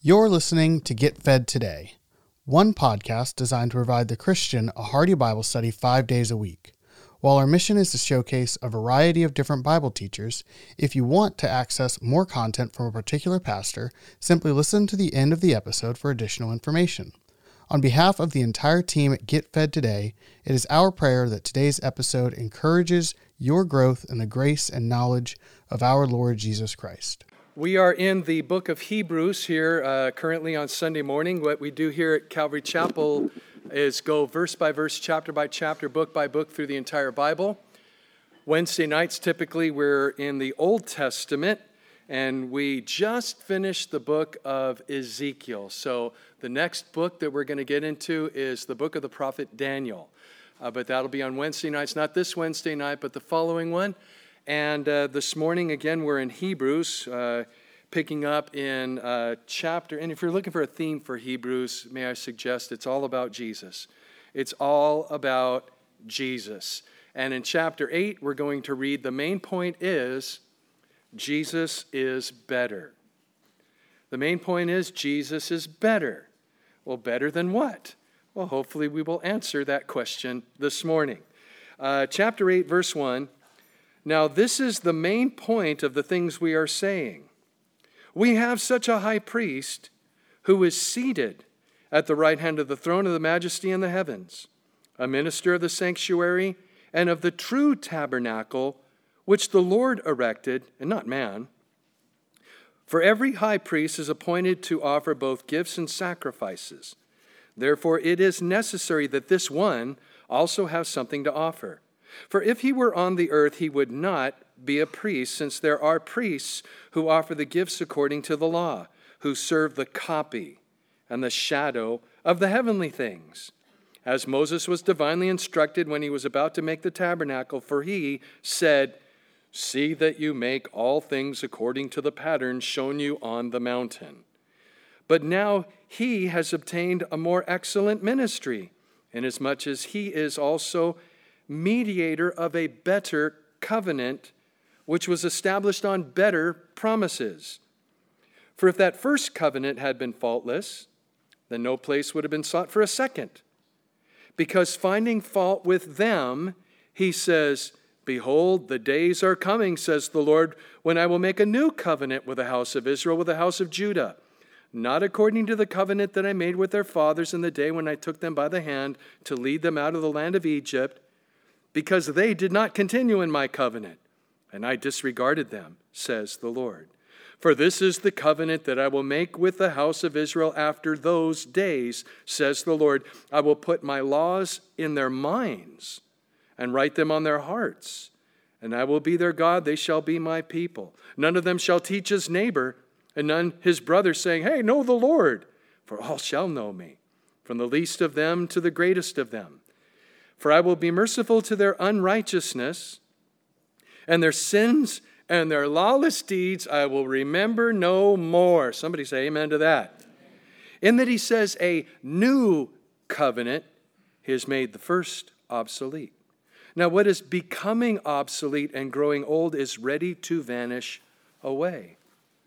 You're listening to Get Fed Today, one podcast designed to provide the Christian a hearty Bible study 5 days a week. While our mission is to showcase a variety of different Bible teachers, if you want to access more content from a particular pastor, simply listen to the end of the episode for additional information. On behalf of the entire team at Get Fed Today, it is our prayer that today's episode encourages your growth in the grace and knowledge of our Lord Jesus Christ. We are in the book of Hebrews here currently on Sunday morning. What we do here at Calvary Chapel is go verse by verse, chapter by chapter, book by book through the entire Bible. Wednesday nights, typically, we're in the Old Testament, and we just finished the book of Ezekiel. So the next book that we're going to get into is the book of the prophet Daniel. But that'll be on Wednesday nights, not this Wednesday night, but the following one. And this morning, again, we're in Hebrews, picking up in chapter. And if you're looking for a theme for Hebrews, may I suggest it's all about Jesus. It's all about Jesus. And in chapter 8, we're going to read, the main point is, Jesus is better. The main point is, Jesus is better. Well, better than what? Well, hopefully we will answer that question this morning. Chapter 8, verse 1. Now, this is the main point of the things we are saying. We have such a high priest who is seated at the right hand of the throne of the majesty in the heavens, a minister of the sanctuary and of the true tabernacle, which the Lord erected, and not man. For every high priest is appointed to offer both gifts and sacrifices. Therefore, it is necessary that this one also have something to offer. For if he were on the earth, he would not be a priest, since there are priests who offer the gifts according to the law, who serve the copy and the shadow of the heavenly things. As Moses was divinely instructed when he was about to make the tabernacle, for he said, "See that you make all things according to the pattern shown you on the mountain." But now he has obtained a more excellent ministry, inasmuch as he is also mediator of a better covenant, which was established on better promises. For if that first covenant had been faultless, then no place would have been sought for a second. Because finding fault with them, he says, "Behold, the days are coming, says the Lord, when I will make a new covenant with the house of Israel, with the house of Judah, not according to the covenant that I made with their fathers in the day when I took them by the hand to lead them out of the land of Egypt, because they did not continue in my covenant, and I disregarded them, says the Lord. For this is the covenant that I will make with the house of Israel after those days, says the Lord. I will put my laws in their minds and write them on their hearts, and I will be their God, they shall be my people. None of them shall teach his neighbor, and none his brother, saying, Hey, know the Lord, for all shall know me, from the least of them to the greatest of them. For I will be merciful to their unrighteousness, and their sins and their lawless deeds I will remember no more. Somebody say amen to that. In that he says a new covenant, he has made the first obsolete. Now what is becoming obsolete and growing old is ready to vanish away.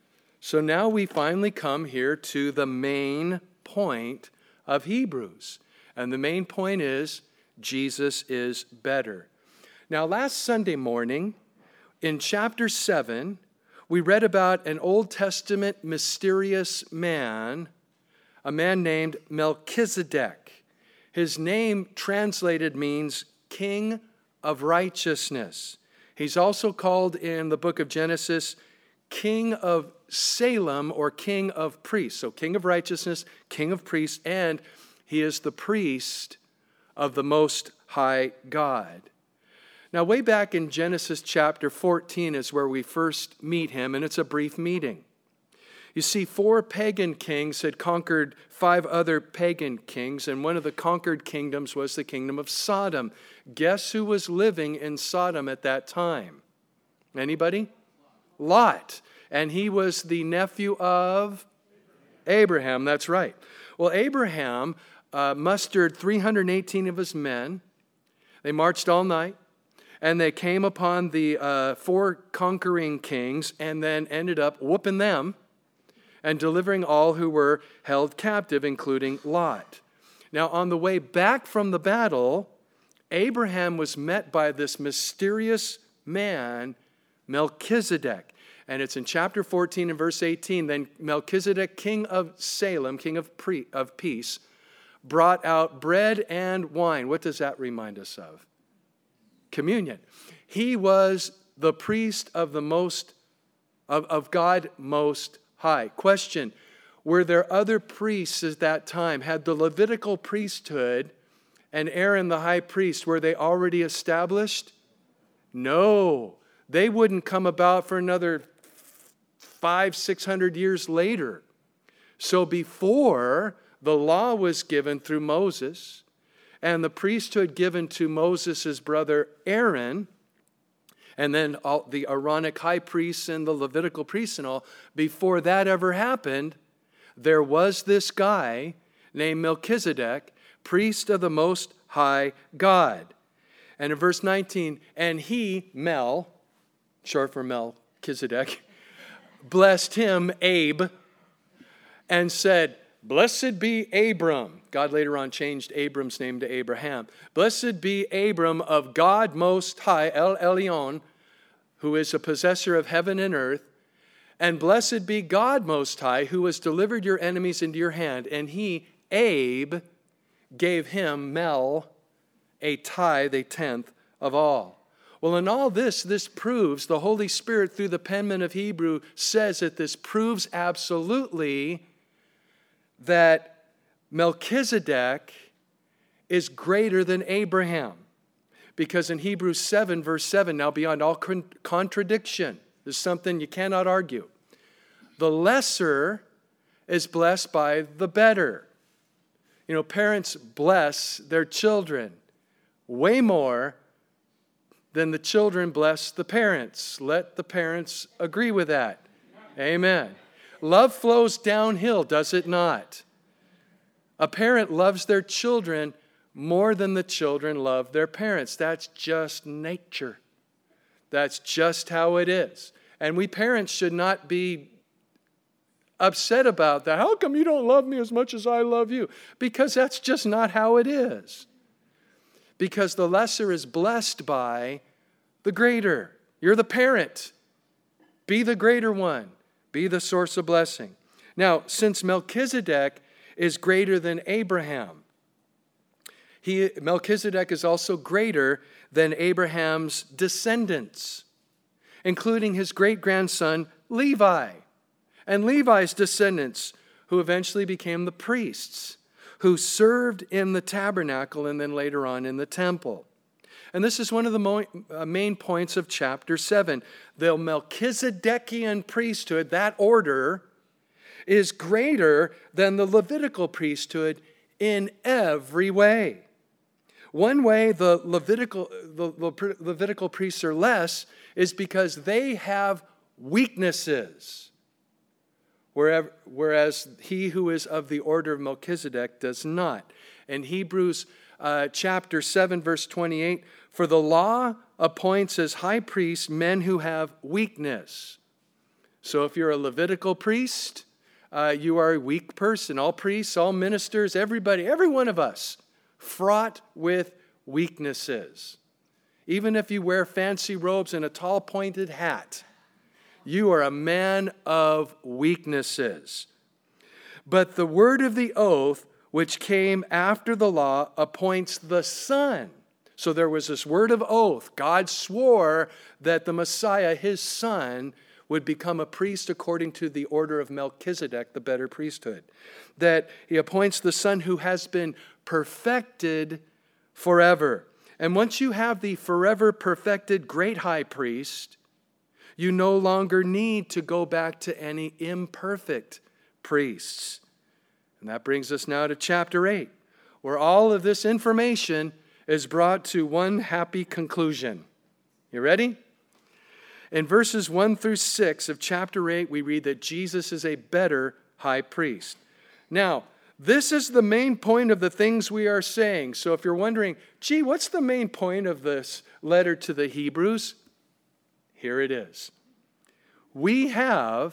So now we finally come here to the main point of Hebrews. And the main point is, Jesus is better. Now, last Sunday morning, in chapter 7, we read about an Old Testament mysterious man, a man named Melchizedek. His name translated means King of Righteousness. He's also called in the book of Genesis King of Salem, or King of Priests. So King of Righteousness, King of Priests, and he is the priest of the Most High God. Now, way back in Genesis chapter 14 is where we first meet him, and it's a brief meeting. You see, 4 pagan kings had conquered 5 other pagan kings, and one of the conquered kingdoms was the kingdom of Sodom. Guess who was living in Sodom at that time? Anybody? Lot. And he was the nephew of Abraham. That's right. Well, Abraham mustered 318 of his men. They marched all night, and they came upon the 4 conquering kings and then ended up whooping them and delivering all who were held captive, including Lot. Now, on the way back from the battle, Abraham was met by this mysterious man, Melchizedek. And it's in chapter 14 and verse 18. Then Melchizedek, king of Salem, king of peace, brought out bread and wine. What does that remind us of? Communion. He was the priest of of God Most High. Question, were there other priests at that time? Had the Levitical priesthood and Aaron the high priest, were they already established? No. They wouldn't come about for another 500-600 years later. So before the law was given through Moses and the priesthood given to Moses' brother Aaron, and then all the Aaronic high priests and the Levitical priests and all, before that ever happened, there was this guy named Melchizedek, priest of the Most High God. And in verse 19, and he, Mel, short for Melchizedek, blessed him, Abe, and said, "Blessed be Abram." God later on changed Abram's name to Abraham. "Blessed be Abram of God Most High, El Elyon, who is a possessor of heaven and earth. And blessed be God Most High, who has delivered your enemies into your hand." And he, Abe, gave him, Mel, a tithe, a tenth of all. Well, in all this proves, the Holy Spirit through the penman of Hebrew says that this proves absolutely that Melchizedek is greater than Abraham. Because in Hebrews 7, verse 7, now beyond all contradiction, there's something you cannot argue. The lesser is blessed by the better. You know, parents bless their children way more than the children bless the parents. Let the parents agree with that. Amen. Love flows downhill, does it not? A parent loves their children more than the children love their parents. That's just nature. That's just how it is. And we parents should not be upset about that. How come you don't love me as much as I love you? Because that's just not how it is. Because the lesser is blessed by the greater. You're the parent. Be the greater one. Be the source of blessing. Now, since Melchizedek is greater than Abraham, Melchizedek is also greater than Abraham's descendants, including his great-grandson Levi, and Levi's descendants, who eventually became the priests, who served in the tabernacle and then later on in the temple. And this is one of the main points of chapter 7. The Melchizedekian priesthood, that order, is greater than the Levitical priesthood in every way. One way the Levitical priests are less is because they have weaknesses, whereas he who is of the order of Melchizedek does not. In Hebrews chapter 7, verse 28, for the law appoints as high priests men who have weakness. So if you're a Levitical priest, you are a weak person. All priests, all ministers, everybody, every one of us, fraught with weaknesses. Even if you wear fancy robes and a tall pointed hat, you are a man of weaknesses. But the word of the oath, which came after the law, appoints the Son. So there was this word of oath. God swore that the Messiah, his Son, would become a priest according to the order of Melchizedek, the better priesthood. That he appoints the Son who has been perfected forever. And once you have the forever perfected great high priest, you no longer need to go back to any imperfect priests. And that brings us now to chapter 8, where all of this information is brought to one happy conclusion. You ready? In verses 1 through 6 of chapter 8, we read that Jesus is a better high priest. Now, this is the main point of the things we are saying. So if you're wondering, gee, what's the main point of this letter to the Hebrews? Here it is. We have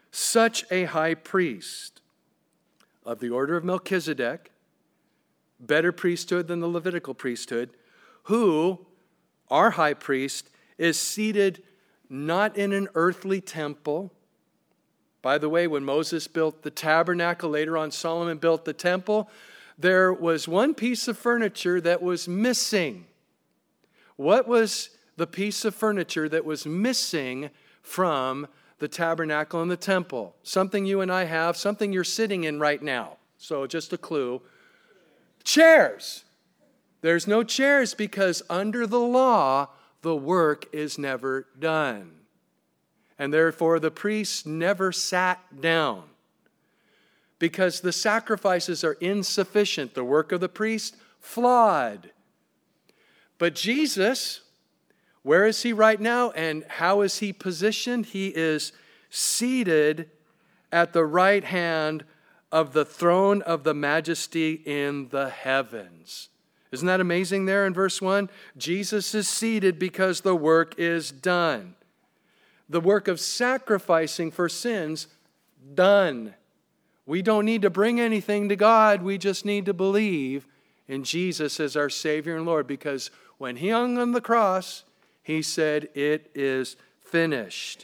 such a high priest of the order of Melchizedek, better priesthood than the Levitical priesthood, who, our high priest, is seated not in an earthly temple. By the way, when Moses built the tabernacle, later on Solomon built the temple, there was one piece of furniture that was missing. What was the piece of furniture that was missing from the tabernacle and the temple? Something you and I have, something you're sitting in right now. So just a clue. Chairs. There's no chairs because under the law, the work is never done. And therefore, the priests never sat down because the sacrifices are insufficient. The work of the priest, flawed. But Jesus, where is he right now and how is he positioned? He is seated at the right hand of the throne of the majesty in the heavens. Isn't that amazing there in verse 1? Jesus is seated because the work is done. The work of sacrificing for sins, done. We don't need to bring anything to God. We just need to believe in Jesus as our Savior and Lord. Because when he hung on the cross, he said, "It is finished."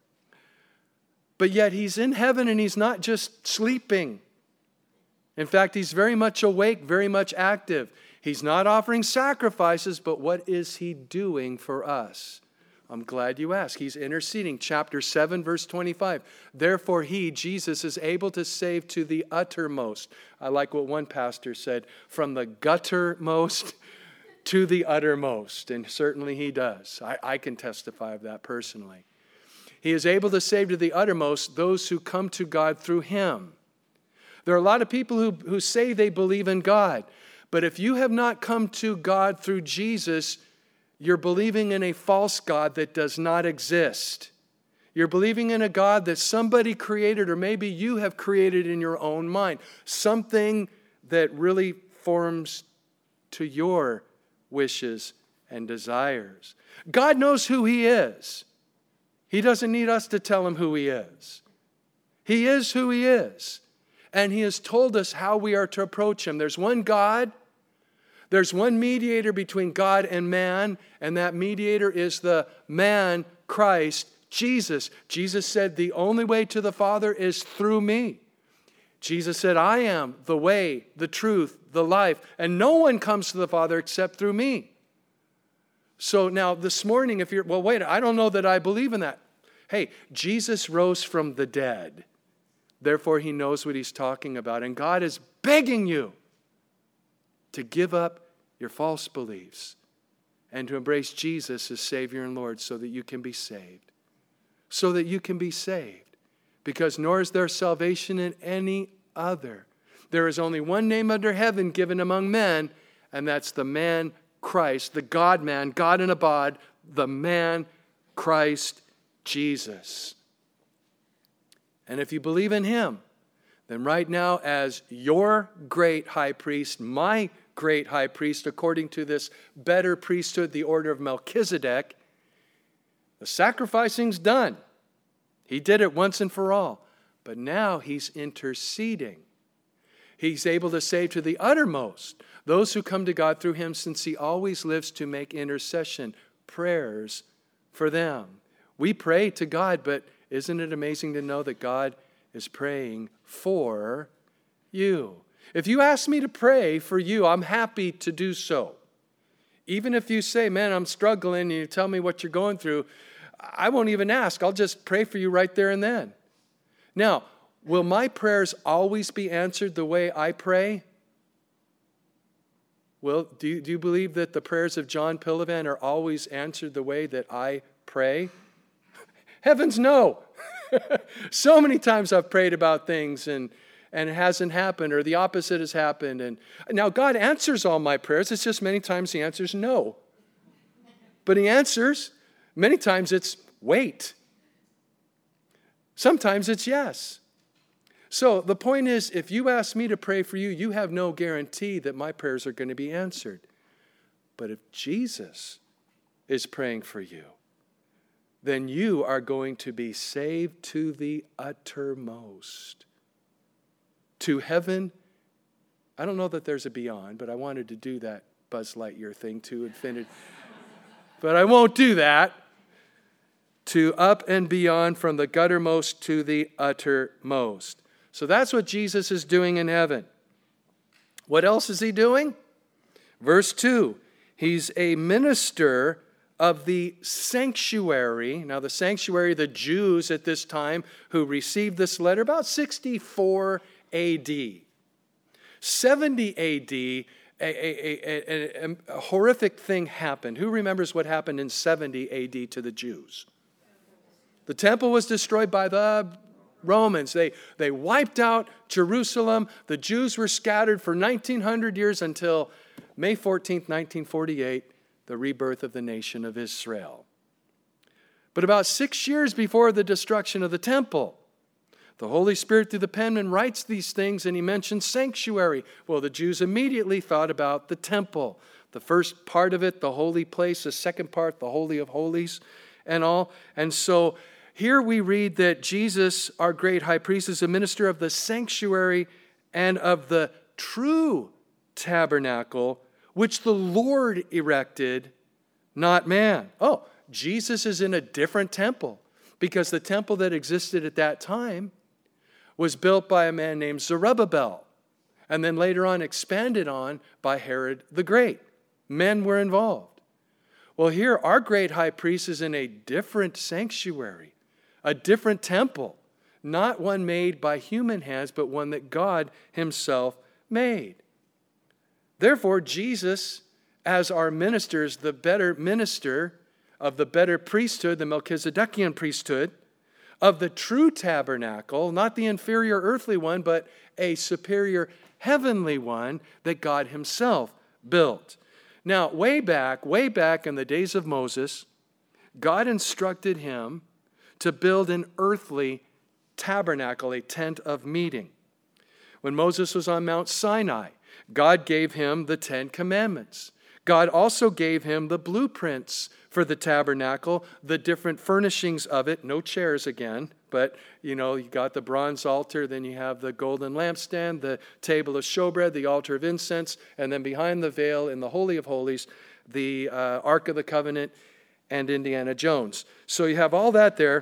But yet he's in heaven and he's not just sleeping. In fact, he's very much awake, very much active. He's not offering sacrifices, but what is he doing for us? I'm glad you asked. He's interceding. Chapter 7, verse 25. Therefore he, Jesus, is able to save to the uttermost. I like what one pastor said, from the guttermost to the uttermost. And certainly he does. I can testify of that personally. He is able to save to the uttermost those who come to God through him. There are a lot of people who say they believe in God. But if you have not come to God through Jesus, you're believing in a false God that does not exist. You're believing in a God that somebody created, or maybe you have created in your own mind. Something that really forms to your wishes and desires. God knows who he is. He doesn't need us to tell him who he is. He is who he is. And he has told us how we are to approach him. There's one God. There's one mediator between God and man, and that mediator is the man, Christ, Jesus. Jesus said, the only way to the Father is through me. Jesus said, I am the way, the truth, the life, and no one comes to the Father except through me. So now this morning, if you're, well, wait, I don't know that I believe in that. Hey, Jesus rose from the dead. Therefore, he knows what he's talking about. And God is begging you to give up your false beliefs and to embrace Jesus as Savior and Lord so that you can be saved. So that you can be saved. Because nor is there salvation in any other. There is only one name under heaven given among men, and that's the man Christ, the God-man, God in a bod, the man Christ Jesus. And if you believe in him, then right now as your great high priest, my great high priest, according to this better priesthood, the order of Melchizedek, the sacrificing's done. He did it once and for all. But now he's interceding. He's able to save to the uttermost those who come to God through him, since he always lives to make intercession, prayers for them. We pray to God, but isn't it amazing to know that God is praying for you? If you ask me to pray for you, I'm happy to do so. Even if you say, man, I'm struggling, and you tell me what you're going through, I won't even ask. I'll just pray for you right there and then. Now, will my prayers always be answered the way I pray? Well, do you believe that the prayers of John Pilavan are always answered the way that I pray? Heavens no. So many times I've prayed about things and it hasn't happened, or the opposite has happened. And now God answers all my prayers. It's just many times he answers no. But he answers. Many times it's wait. Sometimes it's yes. So the point is, if you ask me to pray for you, you have no guarantee that my prayers are going to be answered. But if Jesus is praying for you, then you are going to be saved to the uttermost. To heaven. I don't know that there's a beyond, but I wanted to do that Buzz Lightyear thing to infinity. But I won't do that. To up and beyond, from the guttermost to the uttermost. So that's what Jesus is doing in heaven. What else is he doing? Verse 2, he's a minister of the sanctuary. Now the sanctuary, the Jews at this time who received this letter, about 64 A.D. 70 A.D., a horrific thing happened. Who remembers what happened in 70 A.D. to the Jews? The temple was destroyed by the Romans. They wiped out Jerusalem. The Jews were scattered for 1900 years until May 14th, 1948, the rebirth of the nation of Israel. But about 6 years before the destruction of the temple, the Holy Spirit through the penman writes these things, and he mentions sanctuary. Well, the Jews immediately thought about the temple. The first part of it, the holy place. The second part, the Holy of Holies and all. And so here we read that Jesus, our great high priest, is a minister of the sanctuary and of the true tabernacle, which the Lord erected, not man. Oh, Jesus is in a different temple, because the temple that existed at that time was built by a man named Zerubbabel, and then later on expanded on by Herod the Great. Men were involved. Well, here our great high priest is in a different sanctuary, a different temple, not one made by human hands, but one that God himself made. Therefore, Jesus, as our minister, is the better minister of the better priesthood, the Melchizedekian priesthood, of the true tabernacle, not the inferior earthly one, but a superior heavenly one that God himself built. Now, way back in the days of Moses, God instructed him to build an earthly tabernacle, a tent of meeting. When Moses was on Mount Sinai, God gave him the 10 Commandments. God also gave him the blueprints for the tabernacle, the different furnishings of it. No chairs again, but you got the bronze altar, then you have the golden lampstand, the table of showbread, the altar of incense, and then behind the veil in the Holy of Holies, the Ark of the Covenant and Indiana Jones. So you have all that there.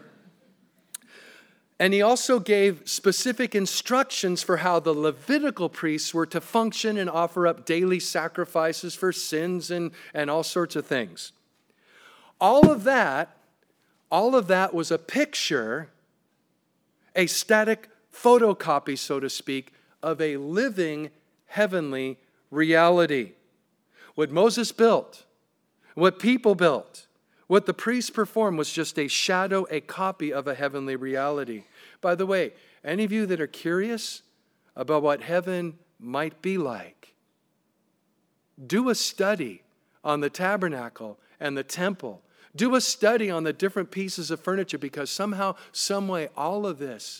And he also gave specific instructions for how the Levitical priests were to function and offer up daily sacrifices for sins and all sorts of things. All of that was a picture, a static photocopy, so to speak, of a living heavenly reality. What Moses built, what people built, what the priests performed was just a shadow, a copy of a heavenly reality. By the way, any of you that are curious about what heaven might be like, do a study on the tabernacle and the temple. Do a study on the different pieces of furniture, because somehow, some way, all of this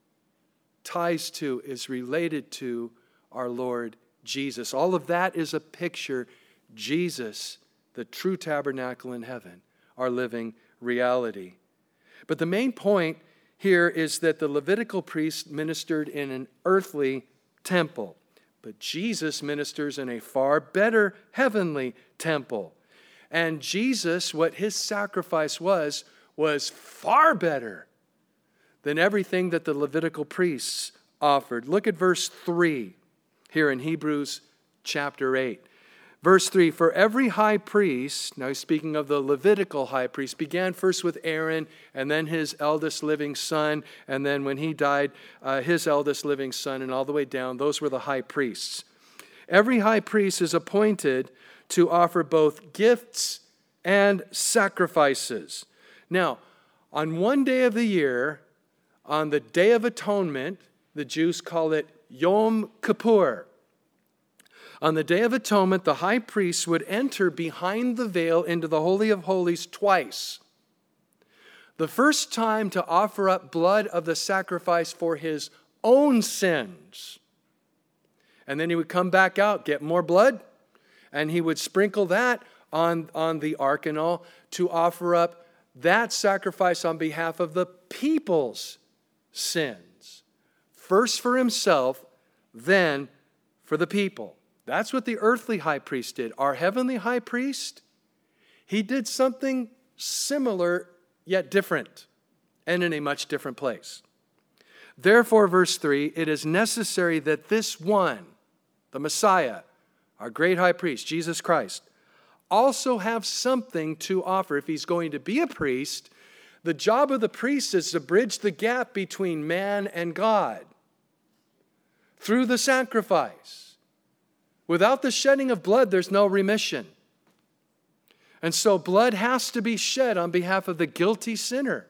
is related to our Lord Jesus. All of that is a picture. Jesus, the true tabernacle in heaven, our living reality. But the main point here is that the Levitical priests ministered in an earthly temple, but Jesus ministers in a far better heavenly temple. And Jesus, what his sacrifice was far better than everything that the Levitical priests offered. Look at verse 3 here in Hebrews chapter 8. Verse 3, for every high priest, now speaking of the Levitical high priest, began first with Aaron and then his eldest living son, and then when he died, his eldest living son, and all the way down, those were the high priests. Every high priest is appointed to offer both gifts and sacrifices. Now, on one day of the year, on the Day of Atonement, the Jews call it Yom Kippur. On the Day of Atonement, the high priest would enter behind the veil into the Holy of Holies twice. The first time to offer up blood of the sacrifice for his own sins. And then he would come back out, get more blood, and he would sprinkle that on the ark and all to offer up that sacrifice on behalf of the people's sins. First for himself, then for the people. That's what the earthly high priest did. Our heavenly high priest, he did something similar yet different, and in a much different place. Therefore, verse 3, it is necessary that this one, the Messiah, our great high priest, Jesus Christ, also have something to offer. If he's going to be a priest, the job of the priest is to bridge the gap between man and God through the sacrifice. Without the shedding of blood, there's no remission. And so blood has to be shed on behalf of the guilty sinner.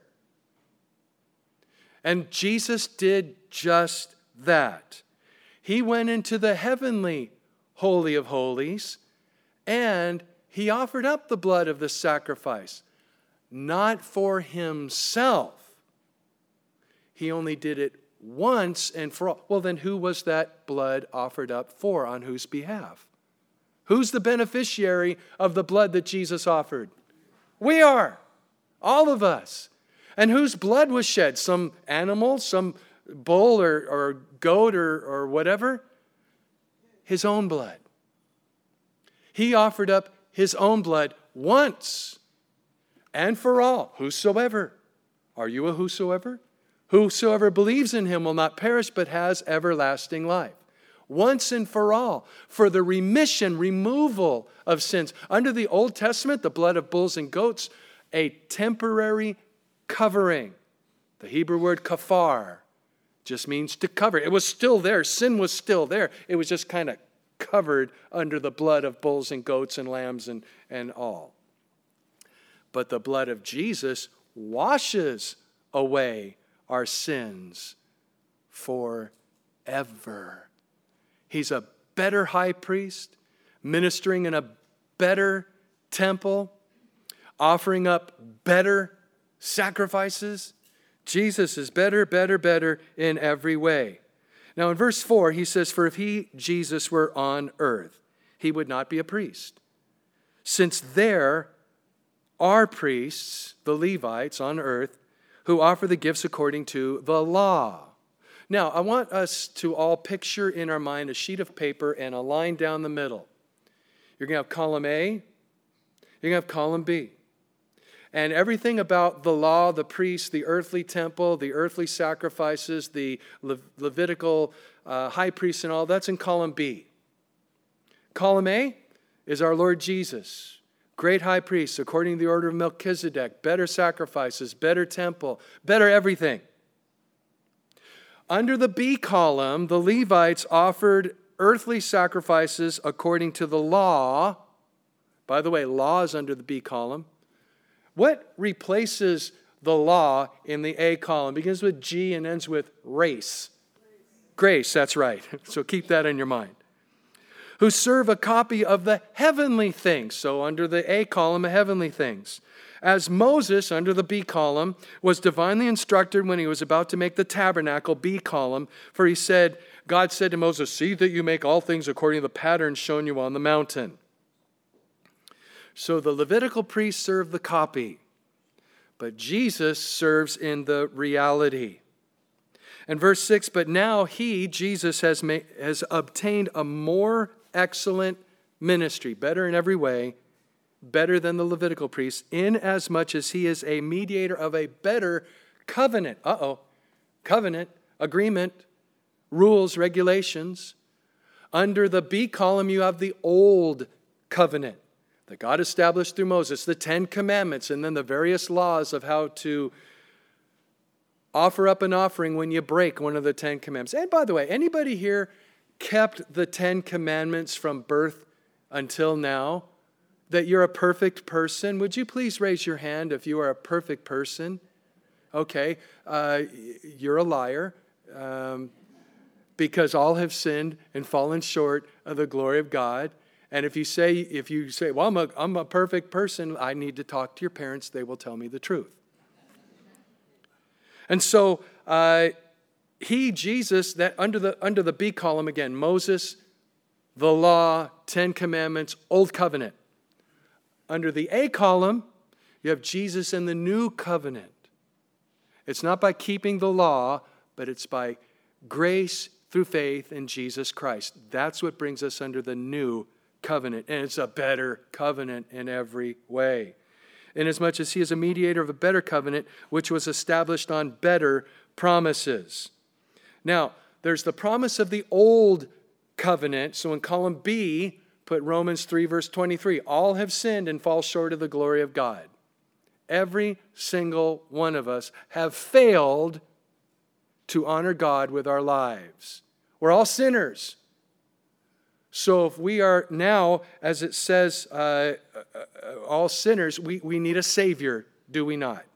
And Jesus did just that. He went into the heavenly Holy of Holies, and he offered up the blood of the sacrifice, not for himself. He only did it once and for all. Well, then who was that blood offered up for? On whose behalf? Who's the beneficiary of the blood that Jesus offered? We are. All of us. And whose blood was shed? Some animal, some bull or goat or whatever? His own blood. He offered up his own blood once and for all. Whosoever. Are you a whosoever? Whosoever believes in him will not perish but has everlasting life. Once and for all. For the removal of sins. Under the Old Testament, the blood of bulls and goats, a temporary covering. The Hebrew word kafar just means to cover. It was still there. Sin was still there. It was just kind of covered under the blood of bulls and goats and lambs and all. But the blood of Jesus washes away our sins forever. He's a better high priest, ministering in a better temple, offering up better sacrifices. Jesus is better in every way. Now in verse 4, he says, for if he, Jesus, were on earth, he would not be a priest. Since there are priests, the Levites on earth, who offer the gifts according to the law. Now, I want us to all picture in our mind a sheet of paper and a line down the middle. You're going to have column A, you're going to have column B. And everything about the law, the priest, the earthly temple, the earthly sacrifices, the Levitical high priest and all, that's in column B. Column A is our Lord Jesus, great high priest, according to the order of Melchizedek, better sacrifices, better temple, better everything. Under the B column, the Levites offered earthly sacrifices according to the law. By the way, law is under the B column. What replaces the law in the A column? Begins with G and ends with race. Grace, that's right. So keep that in your mind. Who serve a copy of the heavenly things. So under the A column, the heavenly things. As Moses, under the B column, was divinely instructed when he was about to make the tabernacle, B column, for he said, God said to Moses, see that you make all things according to the pattern shown you on the mountain. So the Levitical priests serve the copy, but Jesus serves in the reality. And verse 6, but now he, Jesus, has obtained a more excellent ministry, better in every way, better than the Levitical priests, inasmuch as he is a mediator of a better covenant. Covenant, agreement, rules, regulations. Under the B column, you have the old covenant that God established through Moses, the 10 Commandments, and then the various laws of how to offer up an offering when you break one of the 10 Commandments. And by the way, anybody here kept the 10 Commandments from birth until now? That you're a perfect person? Would you please raise your hand if you are a perfect person? Okay, you're a liar because all have sinned and fallen short of the glory of God. And if you say, well, I'm a perfect person, I need to talk to your parents. They will tell me the truth. And so Jesus, that under the B column again, Moses, the law, 10 Commandments, Old Covenant. Under the A column, You have Jesus in the new covenant. It's not by keeping the law, but it's by grace through faith in Jesus Christ. That's what brings us under the new covenant. And it's a better covenant in every way. Inasmuch as he is a mediator of a better covenant, which was established on better promises. Now, there's the promise of the old covenant. So in column B, put Romans 3, verse 23. All have sinned and fall short of the glory of God. Every single one of us have failed to honor God with our lives. We're all sinners. So if we are now, as it says, all sinners, we need a Savior, do we not?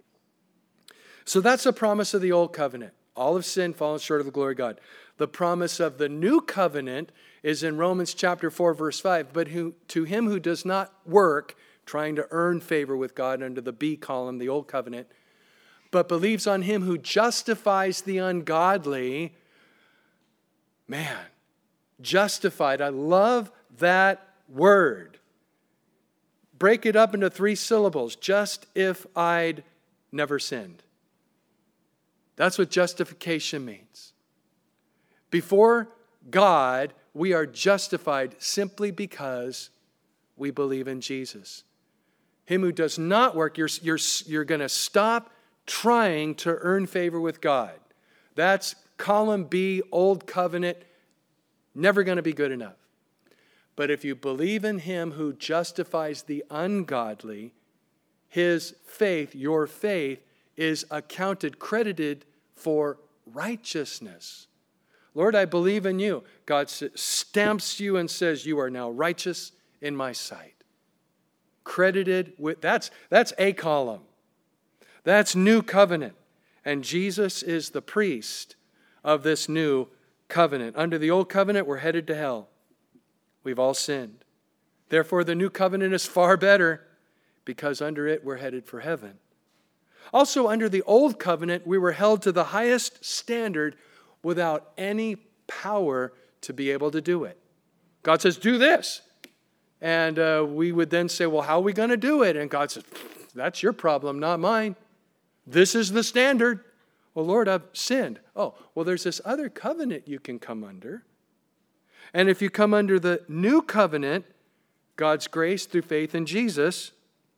So that's a promise of the old covenant. All have sinned, fallen short of the glory of God. The promise of the new covenant is in Romans chapter 4, verse 5. But to him who does not work, trying to earn favor with God under the B column, the old covenant, but believes on him who justifies the ungodly, man, justified. I love that word. Break it up into 3 syllables. Just if I'd never sinned. That's what justification means. Before God, we are justified simply because we believe in Jesus. Him who does not work, you're going to stop trying to earn favor with God. That's column B, old covenant, never going to be good enough. But if you believe in him who justifies the ungodly, his faith, your faith, is accounted, credited for righteousness. Lord, I believe in you. God stamps you and says, you are now righteous in my sight. Credited with, that's a column. That's new covenant. And Jesus is the priest of this new covenant. Under the old covenant, we're headed to hell. We've all sinned. Therefore, the new covenant is far better because under it, we're headed for heaven. Also, under the old covenant, we were held to the highest standard without any power to be able to do it. God says, do this. And we would then say, well, how are we going to do it? And God says, that's your problem, not mine. This is the standard. Well, Lord, I've sinned. Oh, well, there's this other covenant you can come under. And if you come under the new covenant, God's grace through faith in Jesus,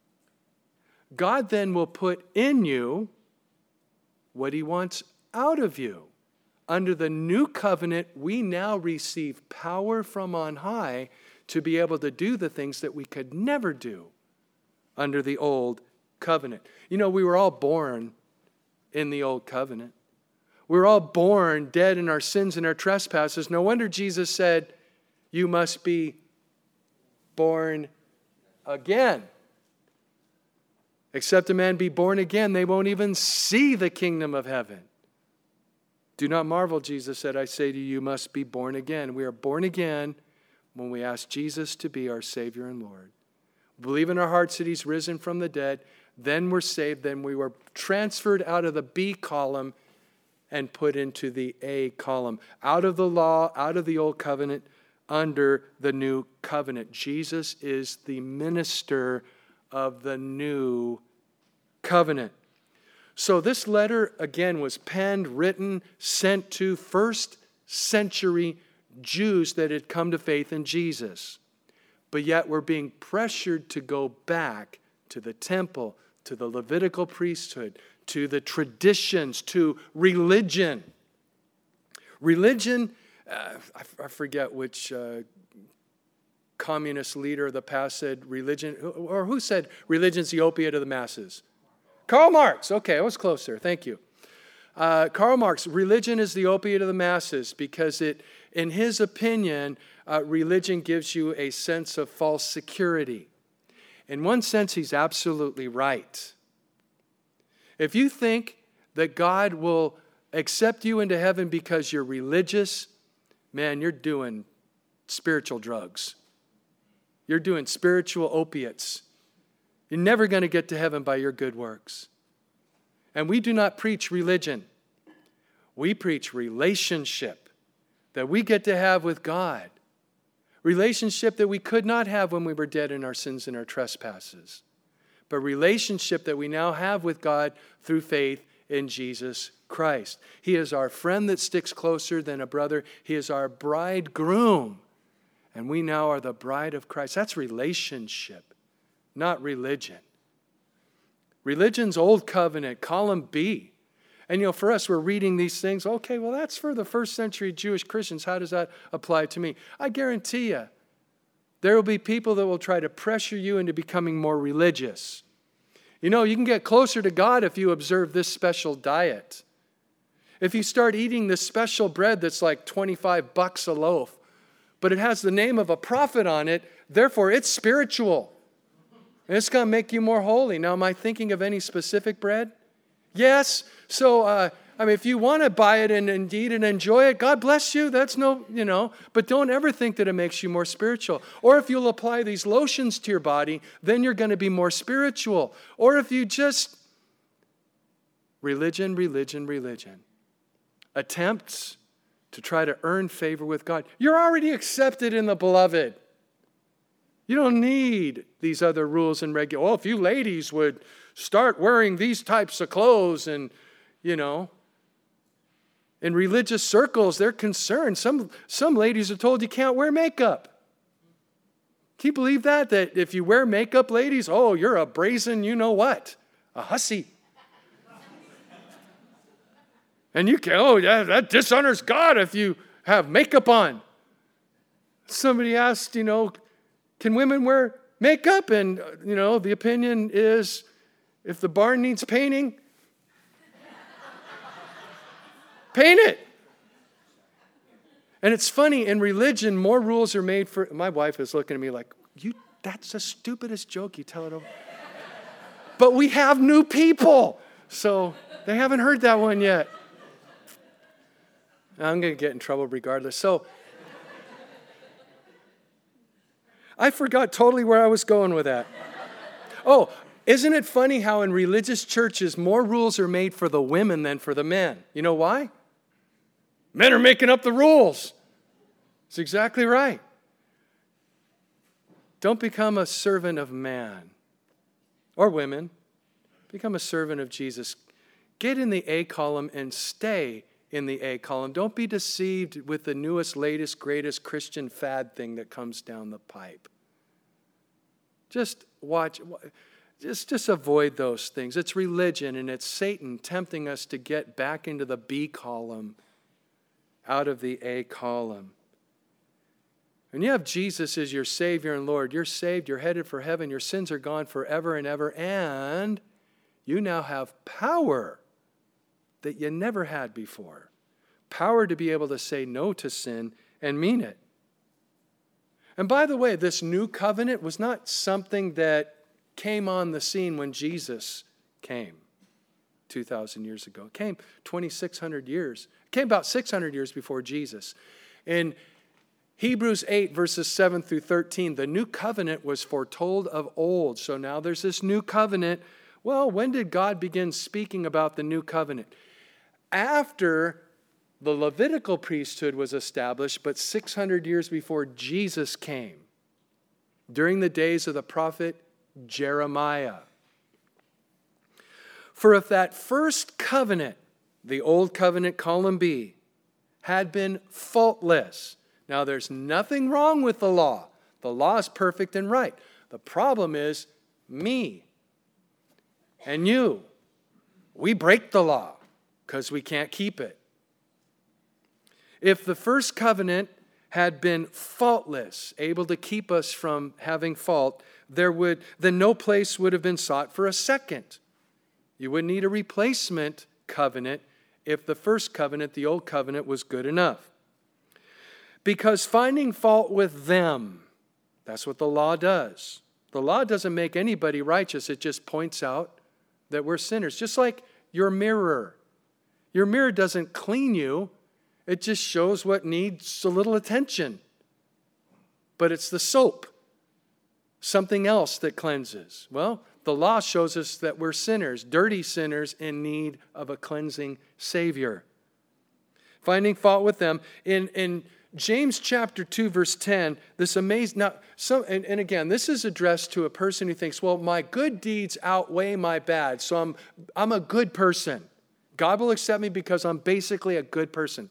God then will put in you what he wants out of you. Under the new covenant, we now receive power from on high to be able to do the things that we could never do under the old covenant. You know, we were all born in the old covenant. We were all born dead in our sins and our trespasses. No wonder Jesus said, you must be born again. Except a man be born again, they won't even see the kingdom of heaven. Do not marvel, Jesus said, I say to you, you must be born again. We are born again when we ask Jesus to be our Savior and Lord. We believe in our hearts that he's risen from the dead. Then we're saved. Then we were transferred out of the B column and put into the A column. Out of the law, out of the old covenant, under the new covenant. Jesus is the minister of the new covenant. So this letter, again, was penned, written, sent to first century Jews that had come to faith in Jesus. But yet we're being pressured to go back to the temple, to the Levitical priesthood, to the traditions, to religion. Religion, I forget which communist leader of the past said religion, or who said religion's the opiate of the masses? Karl Marx. Okay, I was closer. Thank you. Karl Marx, religion is the opiate of the masses because it, in his opinion, religion gives you a sense of false security. In one sense, he's absolutely right. If you think that God will accept you into heaven because you're religious, man, you're doing spiritual drugs. You're doing spiritual opiates. You're never going to get to heaven by your good works. And we do not preach religion. We preach relationship that we get to have with God. Relationship that we could not have when we were dead in our sins and our trespasses. but relationship that we now have with God through faith in Jesus Christ. He is our friend that sticks closer than a brother. He is our bridegroom. And we now are the bride of Christ. That's relationship, not religion. Religion's old covenant, column B. And for us, we're reading these things. Okay, well, that's for the first century Jewish Christians. How does that apply to me? I guarantee you, there will be people that will try to pressure you into becoming more religious. You can get closer to God if you observe this special diet. If you start eating this special bread that's like $25 a loaf, but it has the name of a prophet on it, therefore it's spiritual. And it's going to make you more holy. Now, am I thinking of any specific bread? Yes. So, if you want to buy it and eat and enjoy it, God bless you. That's but don't ever think that it makes you more spiritual. Or if you'll apply these lotions to your body, then you're going to be more spiritual. Or if you just, religion, attempts to try to earn favor with God. You're already accepted in the beloved. You don't need these other rules and regulations. Oh, if you ladies would start wearing these types of clothes and, in religious circles, they're concerned. Some ladies are told you can't wear makeup. Can you believe that? That if you wear makeup, ladies, oh, you're a brazen you-know-what, a hussy. And that dishonors God if you have makeup on. Somebody asked, can women wear makeup? And, the opinion is if the barn needs painting, paint it. And it's funny, in religion, more rules are made for, my wife is looking at me like, that's the stupidest joke, you tell it over. But we have new people, so they haven't heard that one yet. I'm going to get in trouble regardless. So, I forgot totally where I was going with that. Oh, isn't it funny how in religious churches more rules are made for the women than for the men? You know why? Men are making up the rules. It's exactly right. Don't become a servant of man or women. Become a servant of Jesus. Get in the A column and stay in the A column. Don't be deceived with the newest, latest, greatest Christian fad thing that comes down the pipe. Just watch. Just avoid those things. It's religion and it's Satan tempting us to get back into the B column out of the A column. When you have Jesus as your Savior and Lord, you're saved, you're headed for heaven, your sins are gone forever and ever, and you now have power that you never had before. Power to be able to say no to sin and mean it. And by the way, this new covenant was not something that came on the scene when Jesus came 2,000 years ago. It came 2,600 years. It came about 600 years before Jesus. In Hebrews 8, verses 7 through 13, the new covenant was foretold of old. So now there's this new covenant. Well, when did God begin speaking about the new covenant? After the Levitical priesthood was established, but 600 years before Jesus came, during the days of the prophet Jeremiah. For if that first covenant, the old covenant, column B, had been faultless. Now, there's nothing wrong with the law. The law is perfect and right. The problem is me and you. We break the law because we can't keep it. If the first covenant had been faultless, able to keep us from having fault, then no place would have been sought for a second. You would need a replacement covenant if the first covenant, the old covenant, was good enough. Because finding fault with them, that's what the law does. The law doesn't make anybody righteous. It just points out that we're sinners. Just like your mirror. Your mirror doesn't clean you. It just shows what needs a little attention. But it's the soap, something else that cleanses. Well, the law shows us that we're sinners, dirty sinners in need of a cleansing Savior. Finding fault with them. In James chapter 2, verse 10, this amazing, now, and again, this is addressed to a person who thinks, well, my good deeds outweigh my bad, so I'm a good person. God will accept me because I'm basically a good person.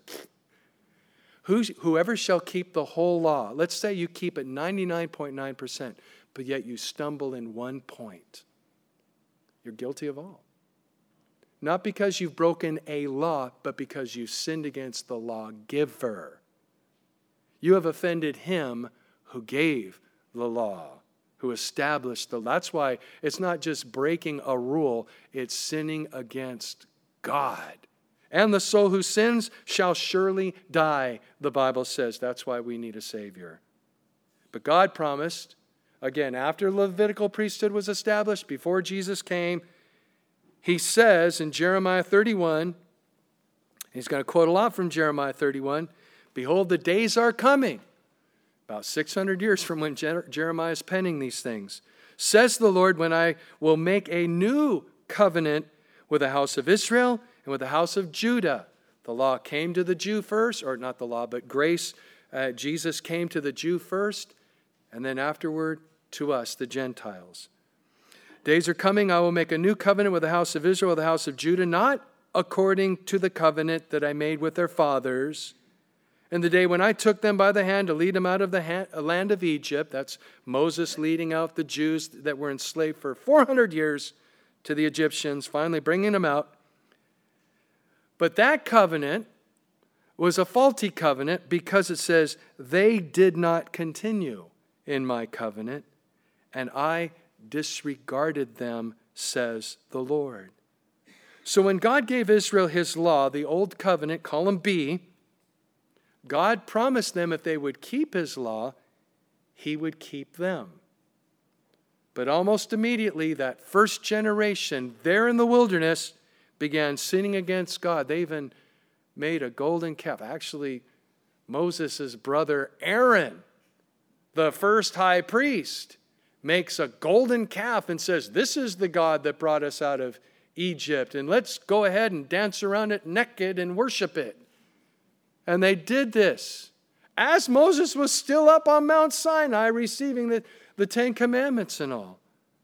Whoever shall keep the whole law, let's say you keep it 99.9%, but yet you stumble in one point. You're guilty of all. Not because you've broken a law, but because you've sinned against the lawgiver. You have offended him who gave the law, who established the law. That's why it's not just breaking a rule, it's sinning against God. And the soul who sins shall surely die, the Bible says. That's why we need a Savior. But God promised, again, after Levitical priesthood was established, before Jesus came, he says in Jeremiah 31, he's going to quote a lot from Jeremiah 31, behold, the days are coming, about 600 years from when Jeremiah is penning these things, says the Lord, when I will make a new covenant with the house of Israel and with the house of Judah. The law came to the Jew first, or not the law, but grace. Jesus came to the Jew first, and then afterward to us, the Gentiles. Days are coming, I will make a new covenant with the house of Israel, with the house of Judah, not according to the covenant that I made with their fathers, in the day when I took them by the hand to lead them out of the land of Egypt. That's Moses leading out the Jews that were enslaved for 400 years to the Egyptians, finally bringing them out. But that covenant was a faulty covenant because it says, they did not continue in my covenant, and I disregarded them, says the Lord. So when God gave Israel his law, the old covenant, column B, God promised them if they would keep his law, he would keep them. But almost immediately, that first generation there in the wilderness began sinning against God. They even made a golden calf. Actually, Moses' brother Aaron, the first high priest, makes a golden calf and says, this is the God that brought us out of Egypt, and let's go ahead and dance around it naked and worship it. And they did this as Moses was still up on Mount Sinai receiving the Ten Commandments and all.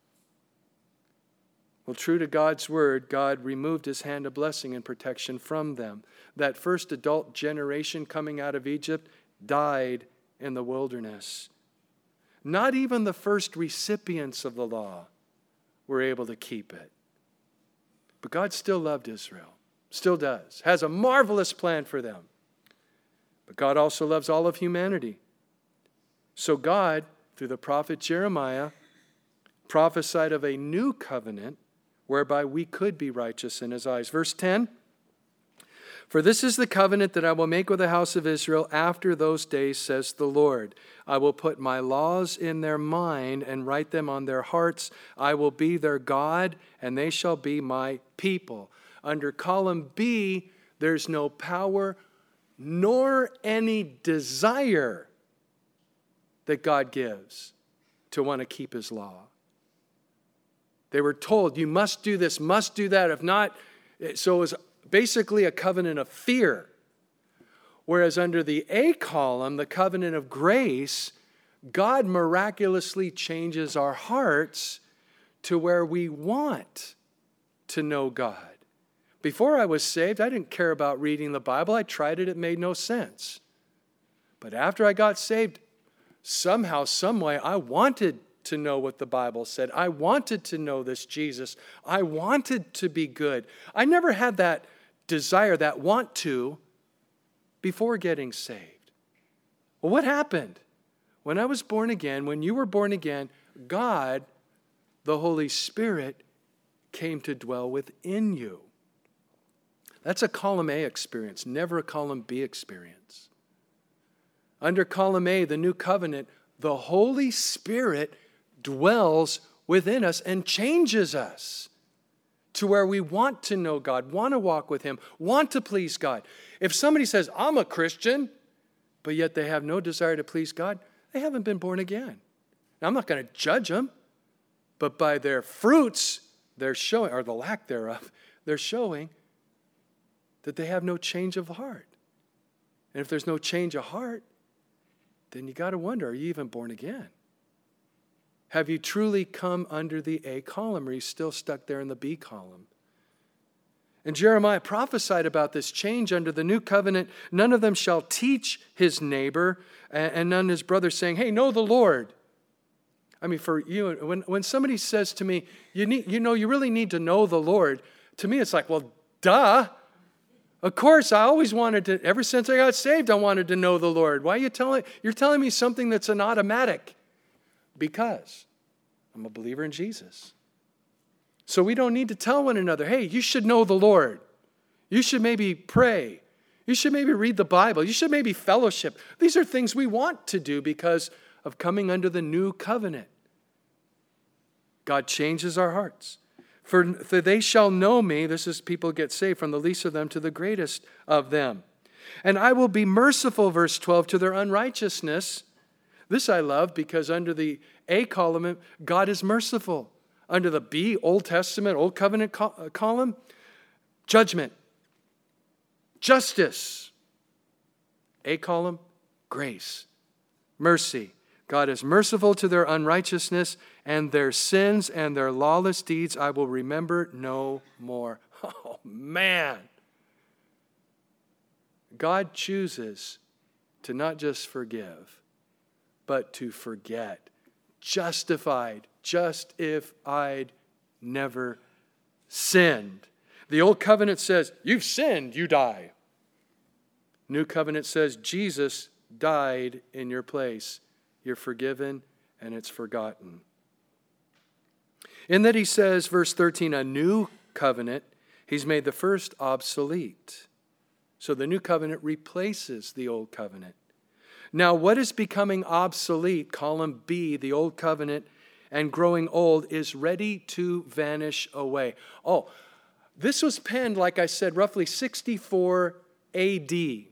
Well, true to God's word, God removed his hand of blessing and protection from them. That first adult generation coming out of Egypt died in the wilderness. Not even the first recipients of the law were able to keep it. But God still loved Israel, still does, has a marvelous plan for them. But God also loves all of humanity. So God, through the prophet Jeremiah, prophesied of a new covenant whereby we could be righteous in his eyes. Verse 10, for this is the covenant that I will make with the house of Israel after those days, says the Lord. I will put my laws in their mind and write them on their hearts. I will be their God, and they shall be my people. Under column B, there's no power nor any desire that God gives to want to keep his law. They were told, you must do this, must do that. If not, so it was basically a covenant of fear. Whereas under the A column, the covenant of grace, God miraculously changes our hearts to where we want to know God. Before I was saved, I didn't care about reading the Bible. I tried it, it made no sense. But after I got saved, somehow, some way, I wanted to know what the Bible said. I wanted to know this Jesus. I wanted to be good. I never had that desire, that want to, before getting saved. Well, what happened? When I was born again, when you were born again, God, the Holy Spirit, came to dwell within you. That's a column A experience, never a column B experience. Under column A, the new covenant, the Holy Spirit dwells within us and changes us to where we want to know God, want to walk with him, want to please God. If somebody says, I'm a Christian, but yet they have no desire to please God, they haven't been born again. Now, I'm not going to judge them, but by their fruits, they're showing, or the lack thereof, they're showing that they have no change of heart. And if there's no change of heart, then you got to wonder, are you even born again? Have you truly come under the A column, or are you still stuck there in the B column? And Jeremiah prophesied about this change under the new covenant. None of them shall teach his neighbor and none his brother, saying, hey, know the Lord. I mean, for you, when somebody says to me, you really need to know the Lord, to me it's like, well, duh. Of course, I always wanted to, ever since I got saved, I wanted to know the Lord. Why are you you're telling me something that's an automatic? Because I'm a believer in Jesus. So we don't need to tell one another, hey, you should know the Lord. You should maybe pray. You should maybe read the Bible. You should maybe fellowship. These are things we want to do because of coming under the new covenant. God changes our hearts. For they shall know me, this is people get saved, from the least of them to the greatest of them. And I will be merciful, verse 12, to their unrighteousness. This I love because under the A column, God is merciful. Under the B, Old Testament, Old Covenant column, judgment, justice. A column, grace, mercy. God is merciful to their unrighteousness, and their sins and their lawless deeds I will remember no more. Oh, man. God chooses to not just forgive, but to forget. Justified, just if I'd never sinned. The old covenant says, you've sinned, you die. New covenant says, Jesus died in your place. You're forgiven and it's forgotten. In that he says, verse 13, a new covenant, he's made the first obsolete. So the new covenant replaces the old covenant. Now, what is becoming obsolete, column B, the old covenant, and growing old, is ready to vanish away. Oh, this was penned, like I said, roughly 64 A.D.,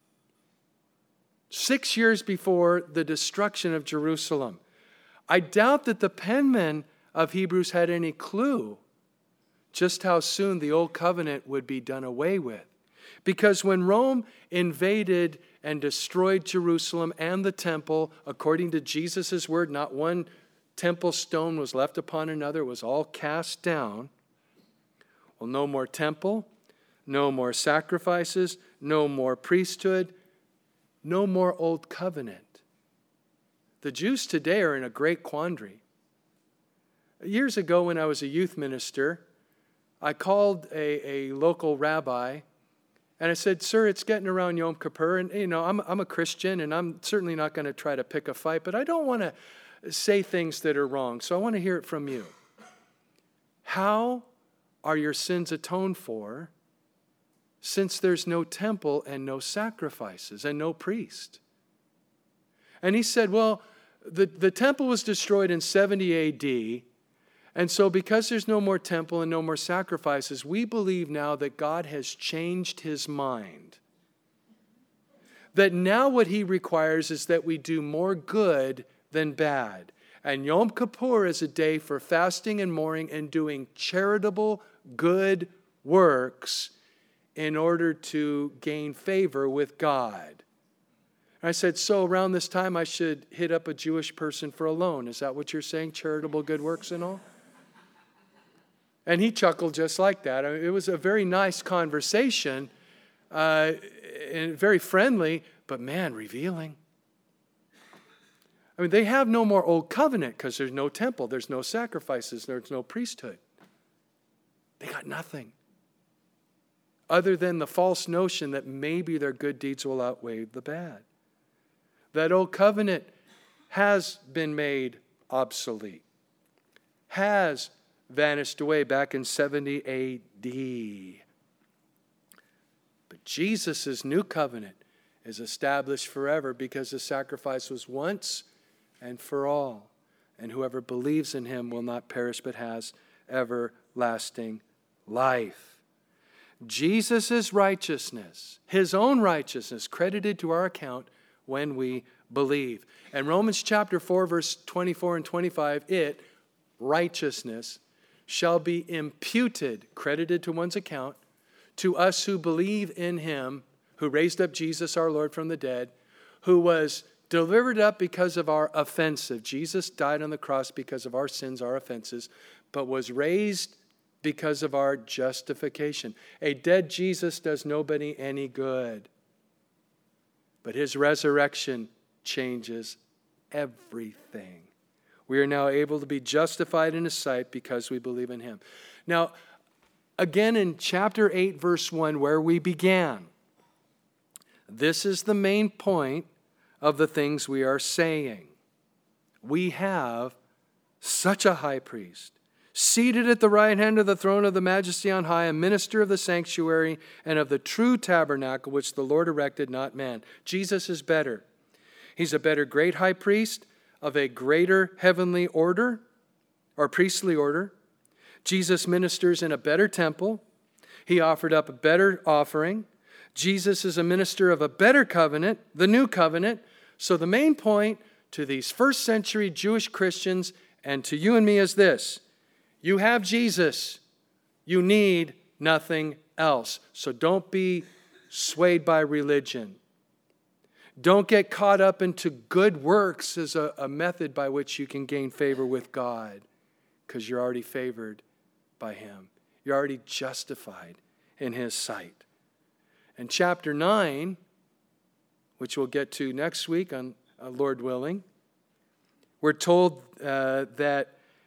6 years before the destruction of Jerusalem. I doubt that the penman of Hebrews had any clue just how soon the old covenant would be done away with. Because when Rome invaded and destroyed Jerusalem and the temple, according to Jesus' word, not one temple stone was left upon another. It was all cast down. Well, no more temple, no more sacrifices, no more priesthood, no more old covenant. The Jews today are in a great quandary. Years ago when I was a youth minister, I called a local rabbi and I said, sir, it's getting around Yom Kippur, and I'm a Christian, and I'm certainly not going to try to pick a fight, but I don't want to say things that are wrong, so I want to hear it from you. How are your sins atoned for since there's no temple and no sacrifices and no priest? And he said, well, the temple was destroyed in 70 A.D., and so because there's no more temple and no more sacrifices, we believe now that God has changed his mind. That now what he requires is that we do more good than bad. And Yom Kippur is a day for fasting and mourning and doing charitable good works in order to gain favor with God. And I said, so around this time I should hit up a Jewish person for a loan. Is that what you're saying? Charitable good works and all? And he chuckled just like that. It was a very nice conversation, and very friendly, but man, revealing. I mean, they have no more old covenant because there's no temple, there's no sacrifices, there's no priesthood. They got nothing other than the false notion that maybe their good deeds will outweigh the bad. That old covenant has been made obsolete, has vanished away back in 70 A.D. But Jesus' new covenant is established forever because the sacrifice was once and for all. And whoever believes in him will not perish but has everlasting life. Jesus' righteousness, his own righteousness, credited to our account when we believe. And Romans chapter 4, verse 24 and 25, righteousness, shall be imputed, credited to one's account, to us who believe in him, who raised up Jesus our Lord from the dead, who was delivered up because of our offenses. Jesus died on the cross because of our sins, our offenses, but was raised because of our justification. A dead Jesus does nobody any good, but his resurrection changes everything. We are now able to be justified in his sight because we believe in him. Now, again in chapter 8, verse 1, where we began, this is the main point of the things we are saying. We have such a high priest, seated at the right hand of the throne of the majesty on high, a minister of the sanctuary and of the true tabernacle which the Lord erected, not man. Jesus is better. He's a better great high priest of a greater heavenly order or priestly order. Jesus ministers in a better temple. He offered up a better offering. Jesus is a minister of a better covenant, the new covenant. So the main point to these first century Jewish Christians and to you and me is this: you have Jesus. You need nothing else. So don't be swayed by religion. Don't get caught up into good works as a method by which you can gain favor with God, because you're already favored by him. You're already justified in his sight. And chapter 9, which we'll get to next week, on Lord willing, we're told that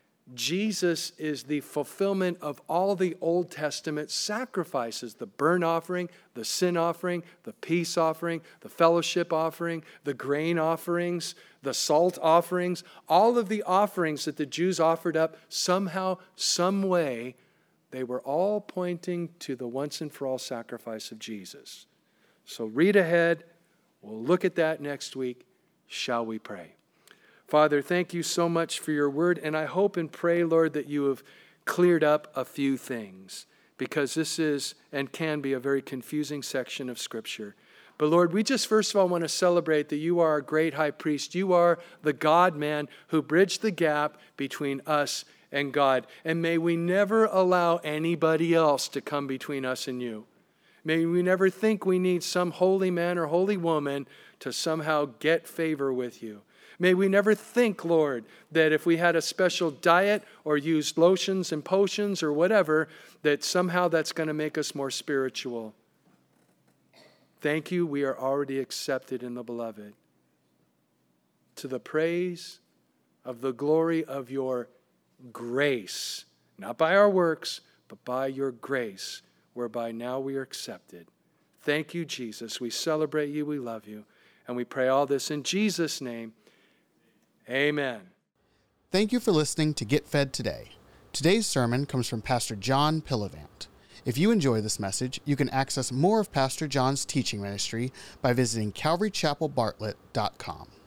Jesus is the fulfillment of all the Old Testament sacrifices: the burnt offering, the sin offering, the peace offering, the fellowship offering, the grain offerings, the salt offerings. All of the offerings that the Jews offered up, somehow, some way, they were all pointing to the once and for all sacrifice of Jesus. So read ahead. We'll look at that next week. Shall we pray? Father, thank you so much for your word, and I hope and pray, Lord, that you have cleared up a few things, because this is and can be a very confusing section of Scripture. But Lord, we just first of all want to celebrate that you are our great high priest. You are the God-man who bridged the gap between us and God. And may we never allow anybody else to come between us and you. May we never think we need some holy man or holy woman to somehow get favor with you. May we never think, Lord, that if we had a special diet or used lotions and potions or whatever, that somehow that's going to make us more spiritual. Thank you, we are already accepted in the beloved. To the praise of the glory of your grace, not by our works, but by your grace, whereby now we are accepted. Thank you, Jesus. We celebrate you, we love you, and we pray all this in Jesus' name. Amen. Thank you for listening to Get Fed Today. Today's sermon comes from Pastor John Pillavant. If you enjoy this message, you can access more of Pastor John's teaching ministry by visiting calvarychapelbartlett.com.